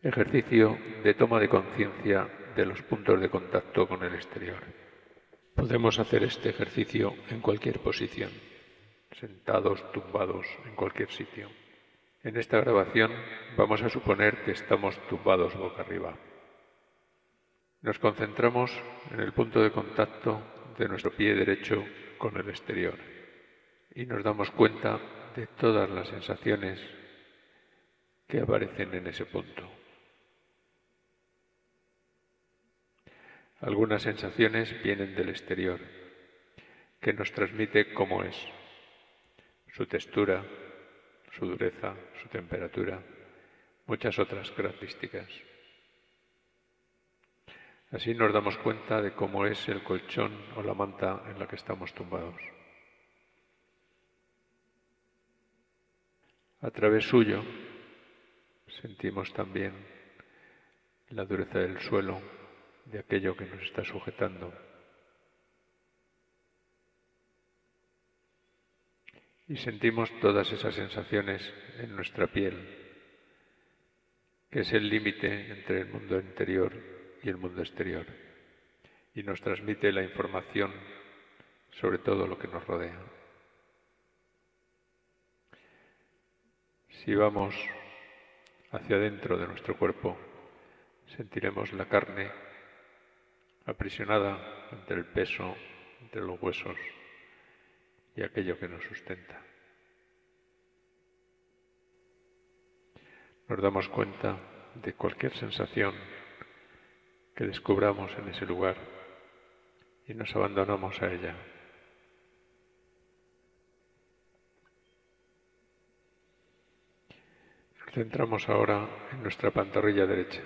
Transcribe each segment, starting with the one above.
Ejercicio de toma de conciencia de los puntos de contacto con el exterior. Podemos hacer este ejercicio en cualquier posición, sentados, tumbados, en cualquier sitio. En esta grabación vamos a suponer que estamos tumbados boca arriba. Nos concentramos en el punto de contacto de nuestro pie derecho con el exterior y nos damos cuenta de todas las sensaciones que aparecen en ese punto. Algunas sensaciones vienen del exterior, que nos transmite cómo es, su textura, su dureza, su temperatura, muchas otras características. Así nos damos cuenta de cómo es el colchón o la manta en la que estamos tumbados. A través suyo sentimos también la dureza del suelo, de aquello que nos está sujetando. Y sentimos todas esas sensaciones en nuestra piel, que es el límite entre el mundo interior y el mundo exterior, y nos transmite la información sobre todo lo que nos rodea. Si vamos hacia adentro de nuestro cuerpo, sentiremos la carne aprisionada entre el peso, entre los huesos y aquello que nos sustenta. Nos damos cuenta de cualquier sensación que descubramos en ese lugar y nos abandonamos a ella. Nos centramos ahora en nuestra pantorrilla derecha.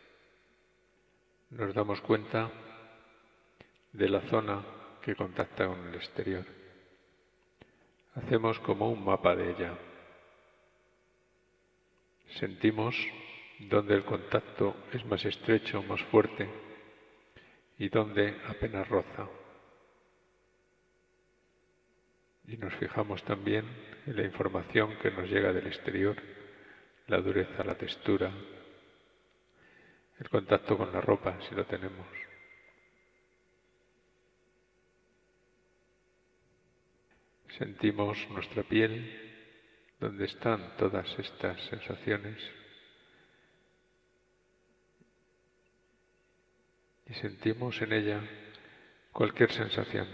Nos damos cuenta de la zona que contacta con el exterior. Hacemos como un mapa de ella. Sentimos dónde el contacto es más estrecho, más fuerte y dónde apenas roza. Y nos fijamos también en la información que nos llega del exterior, la dureza, la textura, el contacto con la ropa, si lo tenemos. Sentimos nuestra piel, donde están todas estas sensaciones, y sentimos en ella cualquier sensación.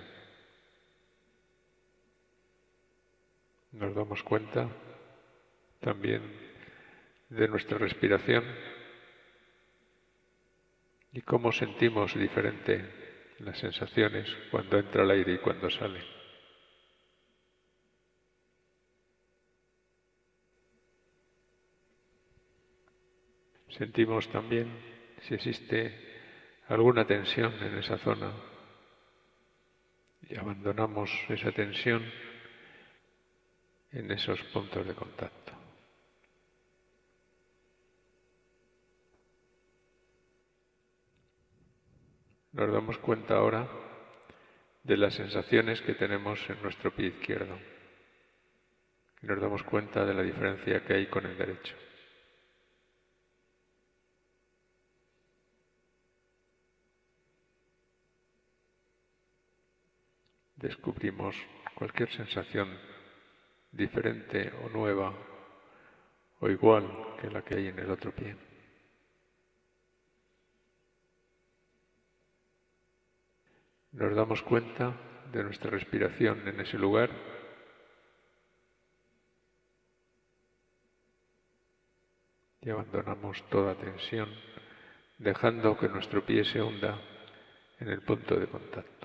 Nos damos cuenta también de nuestra respiración y cómo sentimos diferente las sensaciones cuando entra el aire y cuando sale. Sentimos también si existe alguna tensión en esa zona y abandonamos esa tensión en esos puntos de contacto. Nos damos cuenta ahora de las sensaciones que tenemos en nuestro pie izquierdo y nos damos cuenta de la diferencia que hay con el derecho. Descubrimos cualquier sensación diferente o nueva o igual que la que hay en el otro pie. Nos damos cuenta de nuestra respiración en ese lugar y abandonamos toda tensión, dejando que nuestro pie se hunda en el punto de contacto.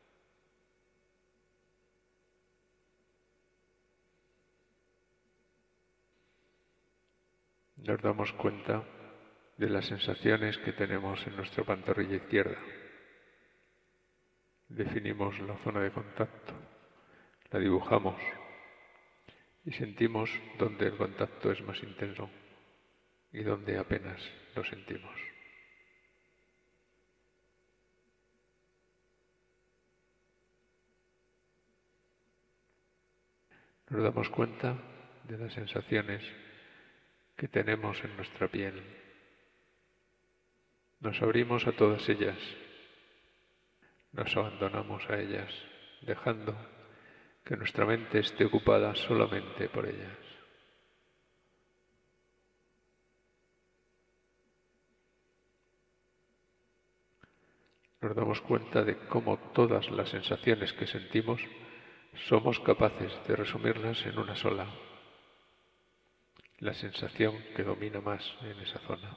Nos damos cuenta de las sensaciones que tenemos en nuestra pantorrilla izquierda. Definimos la zona de contacto, la dibujamos y sentimos dónde el contacto es más intenso y dónde apenas lo sentimos. Nos damos cuenta de las sensaciones que tenemos en nuestra piel Nos abrimos a todas ellas, nos abandonamos a ellas, dejando que nuestra mente esté ocupada solamente por ellas. Nos damos cuenta de cómo todas las sensaciones que sentimos somos capaces de resumirlas en una sola, la sensación que domina más en esa zona.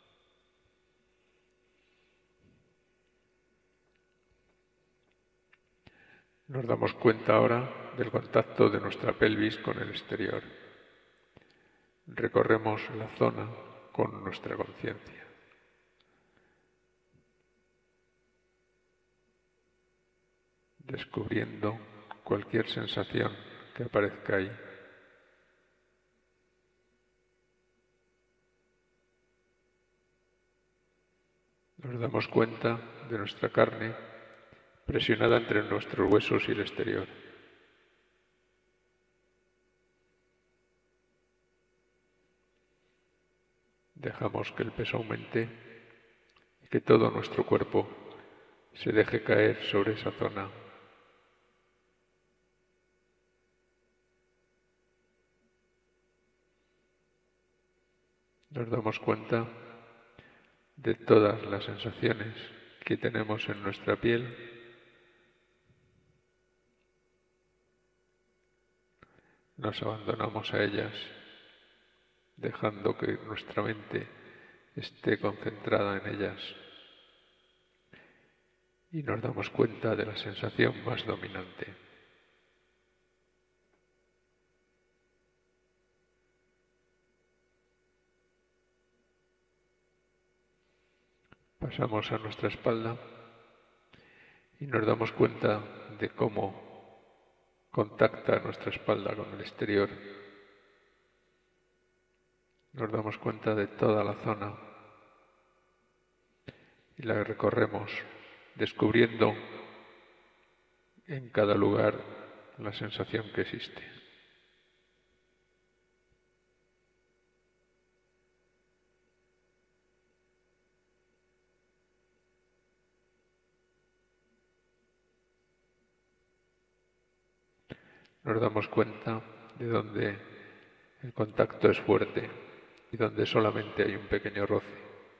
Nos damos cuenta ahora del contacto de nuestra pelvis con el exterior. Recorremos la zona con nuestra conciencia. Descubriendo cualquier sensación que aparezca ahí. Nos damos cuenta de nuestra carne presionada entre nuestros huesos y el exterior. Dejamos que el peso aumente y que todo nuestro cuerpo se deje caer sobre esa zona. Nos damos cuenta de todas las sensaciones que tenemos en nuestra piel, nos abandonamos a ellas, dejando que nuestra mente esté concentrada en ellas y nos damos cuenta de la sensación más dominante. Pasamos a nuestra espalda y nos damos cuenta de cómo contacta nuestra espalda con el exterior. Nos damos cuenta de toda la zona y la recorremos, descubriendo en cada lugar la sensación que existe. Nos damos cuenta de donde el contacto es fuerte y donde solamente hay un pequeño roce.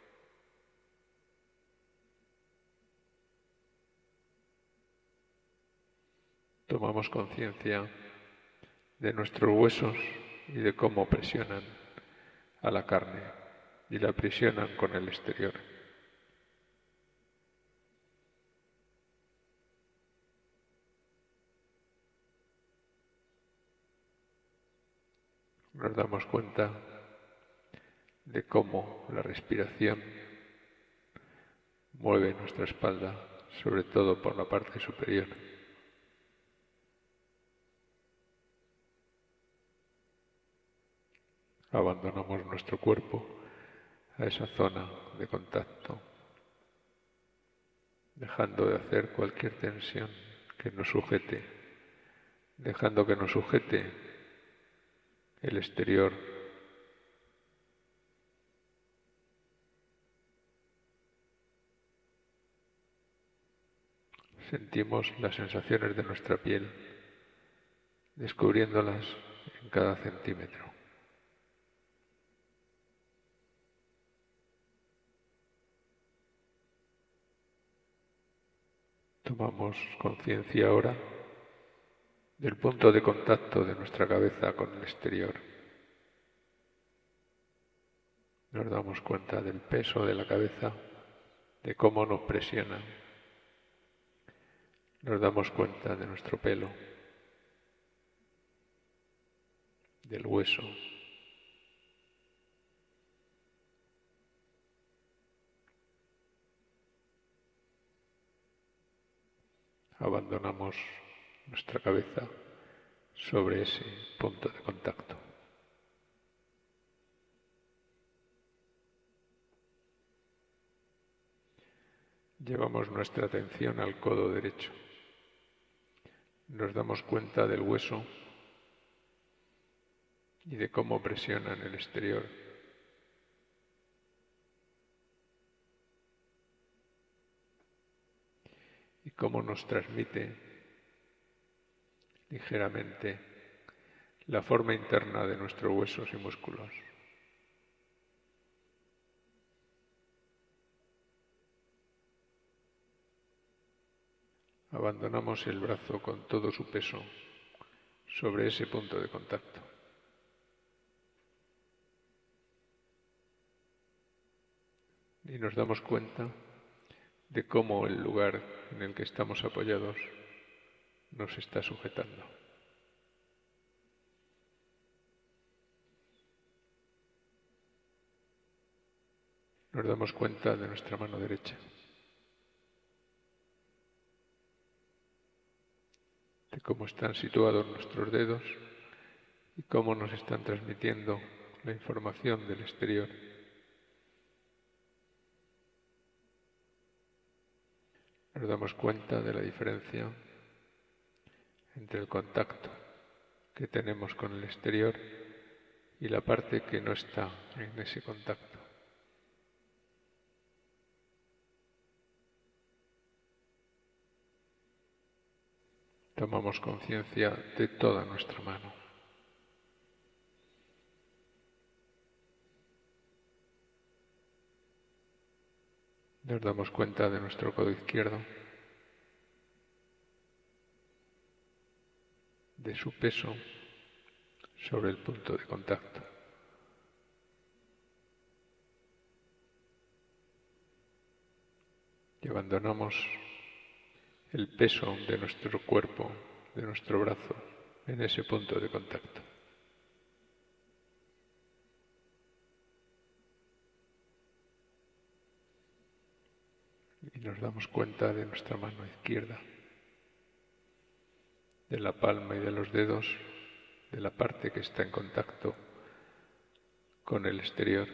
Tomamos conciencia de nuestros huesos y de cómo presionan a la carne y la presionan con el exterior. Nos damos cuenta de cómo la respiración mueve nuestra espalda, sobre todo por la parte superior. Abandonamos nuestro cuerpo a esa zona de contacto, dejando de hacer cualquier tensión que nos sujete, dejando que nos sujete el exterior. Sentimos las sensaciones de nuestra piel, descubriéndolas en cada centímetro. Tomamos conciencia ahora del punto de contacto de nuestra cabeza con el exterior. Nos damos cuenta del peso de la cabeza, de cómo nos presiona. Nos damos cuenta de nuestro pelo, del hueso. Abandonamos nuestra cabeza sobre ese punto de contacto. Llevamos nuestra atención al codo derecho. Nos damos cuenta del hueso y de cómo presiona en el exterior. y cómo nos transmite ligeramente la forma interna de nuestros huesos y músculos. Abandonamos el brazo con todo su peso sobre ese punto de contacto. Y nos damos cuenta de cómo el lugar en el que estamos apoyados nos está sujetando. Nos damos cuenta de nuestra mano derecha, de cómo están situados nuestros dedos y cómo nos están transmitiendo la información del exterior. Nos damos cuenta de la diferencia entre el contacto que tenemos con el exterior y la parte que no está en ese contacto. Tomamos conciencia de toda nuestra mano. Nos damos cuenta de nuestro codo izquierdo, de su peso sobre el punto de contacto. Y abandonamos el peso de nuestro cuerpo, de nuestro brazo, en ese punto de contacto. Y nos damos cuenta de nuestra mano izquierda, de la palma y de los dedos, de la parte que está en contacto con el exterior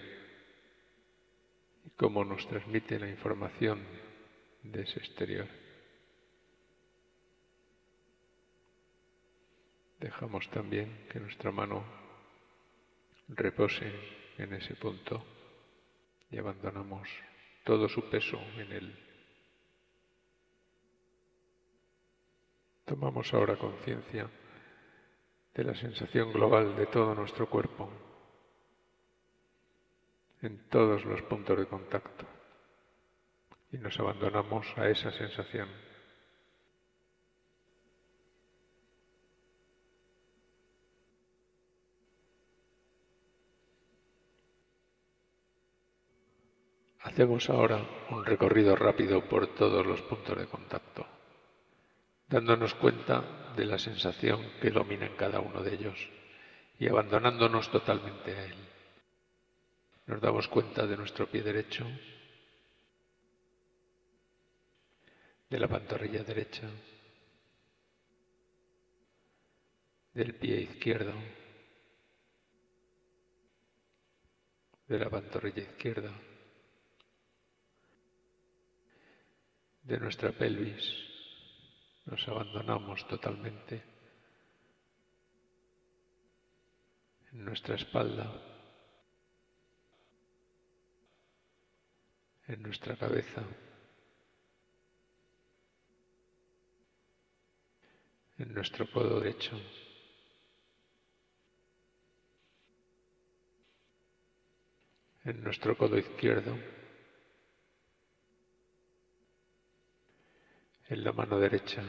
y cómo nos transmite la información de ese exterior. Dejamos también que nuestra mano repose en ese punto y abandonamos todo su peso en él. Tomamos ahora conciencia de la sensación global de todo nuestro cuerpo, en todos los puntos de contacto, y nos abandonamos a esa sensación. Hacemos ahora un recorrido rápido por todos los puntos de contacto, dándonos cuenta de la sensación que domina en cada uno de ellos y abandonándonos totalmente a él. Nos damos cuenta de nuestro pie derecho, de la pantorrilla derecha, del pie izquierdo, de la pantorrilla izquierda, de nuestra pelvis. Nos abandonamos totalmente en nuestra espalda, en nuestra cabeza, en nuestro codo derecho, en nuestro codo izquierdo, en la mano derecha,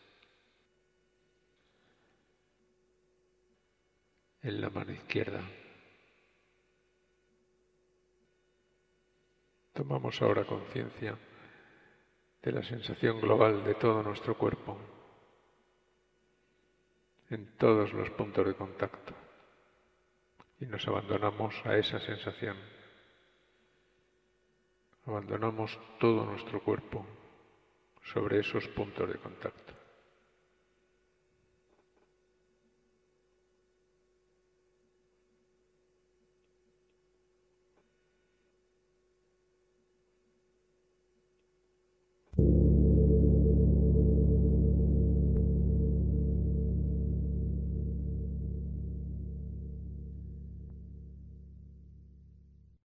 en la mano izquierda. Tomamos ahora conciencia de la sensación global de todo nuestro cuerpo, en todos los puntos de contacto, y nos abandonamos a esa sensación. Abandonamos todo nuestro cuerpo sobre esos puntos de contacto.